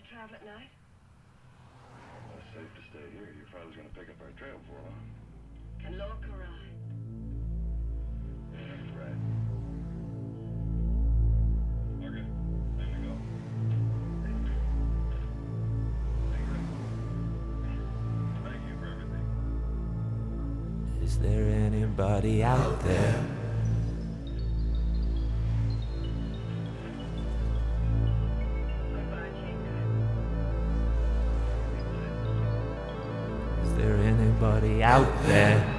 travel at night? Well, it's safe to stay here. Your father's gonna pick up our trail for long. Can Lorca ride? Yeah, that's right. Okay, time to go. Thank you for everything. Is there anybody out there? Bye-bye, Jacob. Is there anybody out there?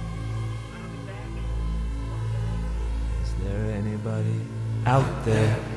I'll be back. Is there anybody out there?